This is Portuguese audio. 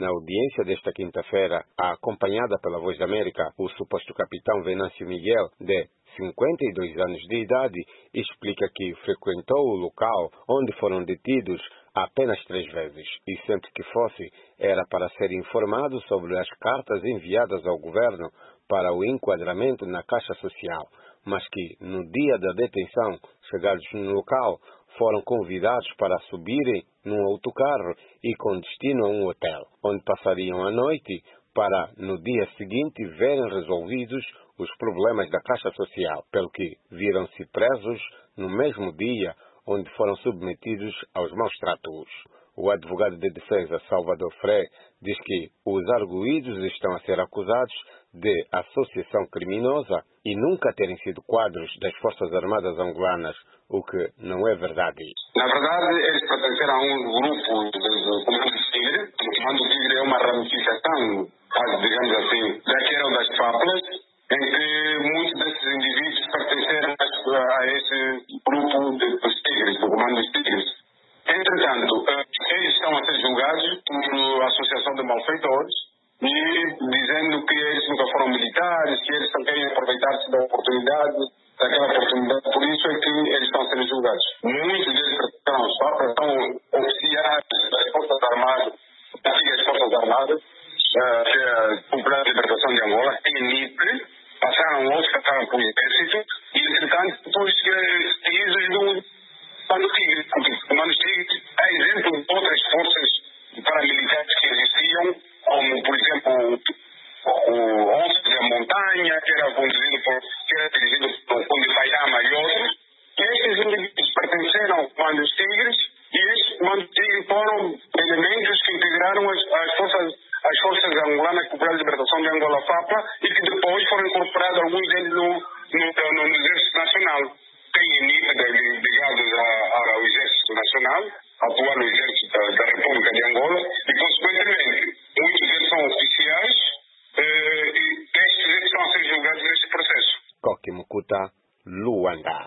Na audiência desta quinta-feira, acompanhada pela Voz da América, o suposto capitão Venâncio Miguel, de 52 anos de idade, explica que frequentou o local onde foram detidos apenas 3 vezes e sempre que fosse era para ser informado sobre as cartas enviadas ao governo para o enquadramento na Caixa Social, mas que no dia da detenção, chegados no local, foram convidados para subirem num autocarro e com destino a um hotel, onde passariam a noite para, no dia seguinte, verem resolvidos os problemas da Caixa Social, pelo que viram-se presos no mesmo dia, onde foram submetidos aos maus tratos. O advogado de defesa, Salvador Frei, diz que os arguidos estão a ser acusados de associação criminosa e nunca terem sido quadros das Forças Armadas angolanas, o que não é verdade. Na verdade, eles pertenceram a um grupo do Comando Tigre. O Comando Tigre é uma ramificação, digamos assim, daquela das FAPLAs, em que muitos desses indivíduos pertenceram a esse grupo dos Tigres, do Comando dos Tigres. Entretanto, eles estão a ser julgados por associação de malfeitores e dizendo que eles nunca foram militares, que eles só querem aproveitar-se daquela oportunidade. Por isso é que eles estão a ser julgados. Muitos deles são oficiais das Forças Armadas, antigas Forças Armadas, Popular de Libertação de Angola, NIP, passaram outros, passaram por Exército, e entretanto, todos seguidos do Comando Tigre. O Comando Tigre é exemplo de outras forças paramilitares que existiam, como, por exemplo, o Onça da Montanha, que era dirigido por Conde Pairama e outros. E esses indivíduos pertenceram ao Comando dos Tigres, e esses Comando Tigres foram elementos que integraram as forças angolanas Popular de Libertação de Angola, FAPA, e que depois foram incorporados alguns deles no Exército Nacional. Tem ligados ao Exército Nacional, atuar no Exército da República de Angola, e, consequentemente, muitos deles são oficiais e estes estão a ser julgados neste processo. Koki Mukuta, Luanda.